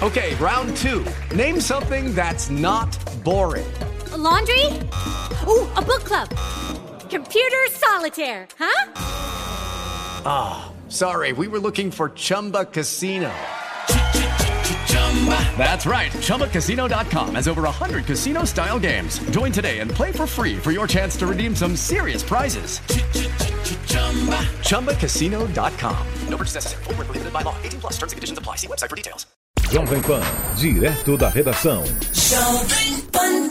Okay, round 2. Name something that's not boring. A laundry? Ooh, a book club. Computer solitaire, huh? Sorry, we were looking for Chumba Casino. That's right. ChumbaCasino.com has over 100 casino-style games. Join today and play for free for your chance to redeem some serious prizes. ChumbaCasino.com. No purchase necessary. Void where prohibited by law. 18 plus. Terms and conditions apply. See website for details. Jovem Pan, direto da redação. Jovem Pan.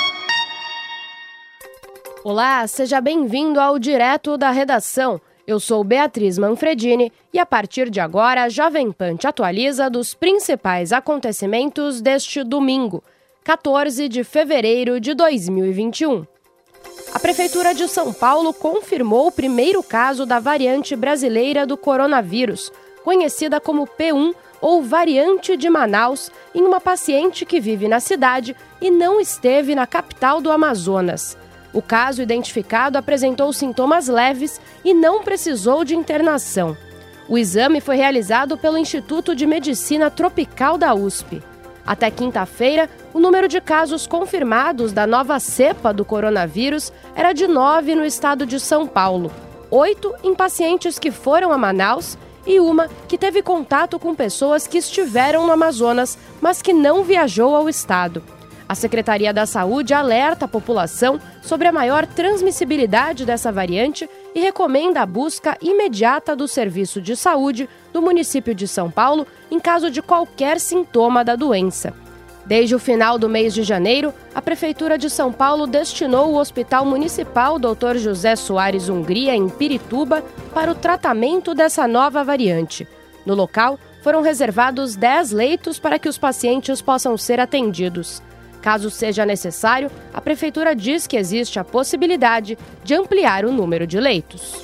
Olá, seja bem-vindo ao Direto da Redação. Eu sou Beatriz Manfredini e a partir de agora a Jovem Pan te atualiza dos principais acontecimentos deste domingo, 14 de fevereiro de 2021. A Prefeitura de São Paulo confirmou o primeiro caso da variante brasileira do coronavírus, conhecida como P1 ou variante de Manaus, em uma paciente que vive na cidade e não esteve na capital do Amazonas. O caso identificado apresentou sintomas leves e não precisou de internação. O exame foi realizado pelo Instituto de Medicina Tropical da USP. Até quinta-feira, o número de casos confirmados da nova cepa do coronavírus era de 9 no estado de São Paulo, 8 em pacientes que foram a Manaus e uma que teve contato com pessoas que estiveram no Amazonas, mas que não viajou ao estado. A Secretaria da Saúde alerta a população sobre a maior transmissibilidade dessa variante e recomenda a busca imediata do Serviço de Saúde do município de São Paulo em caso de qualquer sintoma da doença. Desde o final do mês de janeiro, a Prefeitura de São Paulo destinou o Hospital Municipal Dr. José Soares Hungria, em Pirituba, para o tratamento dessa nova variante. No local, foram reservados 10 leitos para que os pacientes possam ser atendidos. Caso seja necessário, a Prefeitura diz que existe a possibilidade de ampliar o número de leitos.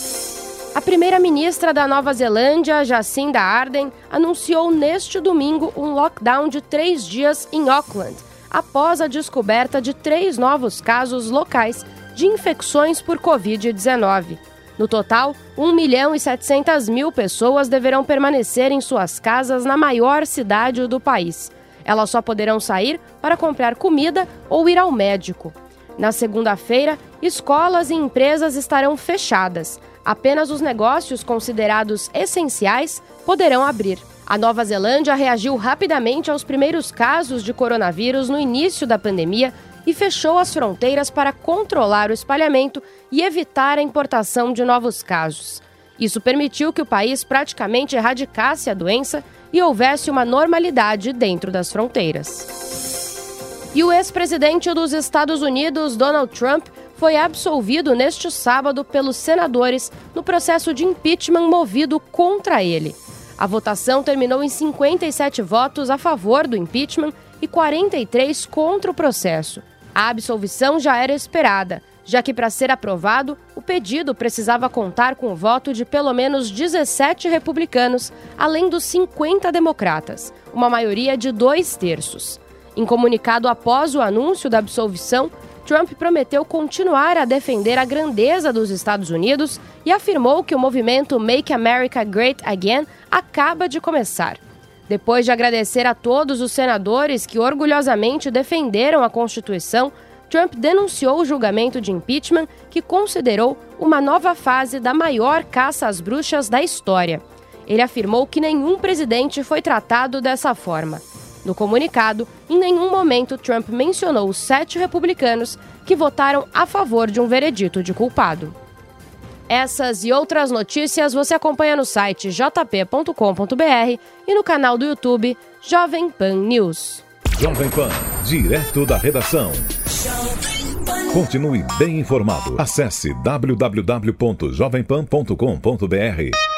A primeira-ministra da Nova Zelândia, Jacinda Ardern, anunciou neste domingo um lockdown de 3 dias em Auckland, após a descoberta de 3 novos casos locais de infecções por Covid-19. No total, 1.700.000 pessoas deverão permanecer em suas casas na maior cidade do país. Elas só poderão sair para comprar comida ou ir ao médico. Na segunda-feira, escolas e empresas estarão fechadas. Apenas os negócios considerados essenciais poderão abrir. A Nova Zelândia reagiu rapidamente aos primeiros casos de coronavírus no início da pandemia e fechou as fronteiras para controlar o espalhamento e evitar a importação de novos casos. Isso permitiu que o país praticamente erradicasse a doença e houvesse uma normalidade dentro das fronteiras. E o ex-presidente dos Estados Unidos, Donald Trump, foi absolvido neste sábado pelos senadores no processo de impeachment movido contra ele. A votação terminou em 57 votos a favor do impeachment e 43 contra o processo. A absolvição já era esperada, já que para ser aprovado, o pedido precisava contar com o voto de pelo menos 17 republicanos, além dos 50 democratas, uma maioria de 2/3. Em comunicado após o anúncio da absolvição, Trump prometeu continuar a defender a grandeza dos Estados Unidos e afirmou que o movimento Make America Great Again acaba de começar. Depois de agradecer a todos os senadores que orgulhosamente defenderam a Constituição, Trump denunciou o julgamento de impeachment, que considerou uma nova fase da maior caça às bruxas da história. Ele afirmou que nenhum presidente foi tratado dessa forma. No comunicado, em nenhum momento Trump mencionou os 7 republicanos que votaram a favor de um veredito de culpado. Essas e outras notícias você acompanha no site jp.com.br e no canal do YouTube Jovem Pan News. Jovem Pan, direto da redação. Continue bem informado. Acesse www.jovempan.com.br.